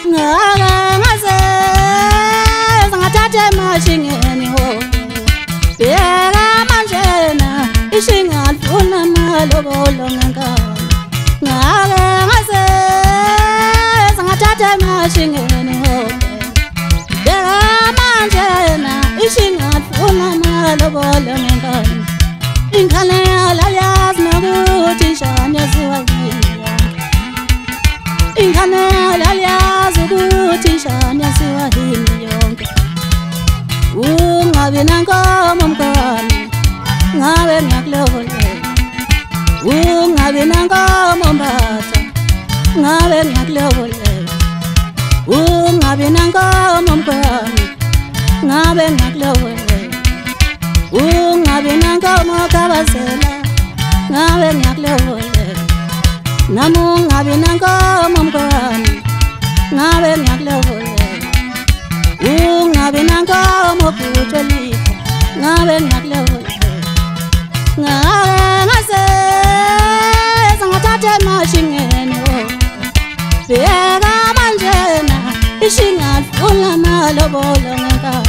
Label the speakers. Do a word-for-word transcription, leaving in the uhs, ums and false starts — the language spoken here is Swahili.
Speaker 1: ngake ngase sangathathe mashingeni ho bheka manje na ishingalifuna malobolo ngengane ngake ngase sangathathe mashingeni ho bheka manje na ishingalifuna malobolo ngengane ingane yalayazi nokuthi shane siwazile ingane yalayazi ukuthi shane siwazile yonke ungabe nankomo mngane ngabe ngiyakulobolela ungabe nankomo mbatha ngabe ngiyakulobolela ungabe nankomo mngane ngabe ngiyakulobolela ungabe nankomo kabazela ngabe ngiyakulobolela nami ungabe nankomo mngane ngabe ngiyakulobolela ungabe nankomo butholika ngabe ngiyakulobolela ngake ngase sangathathe mashingeni ho bheka manje na ishingalifuna malobolo ngengane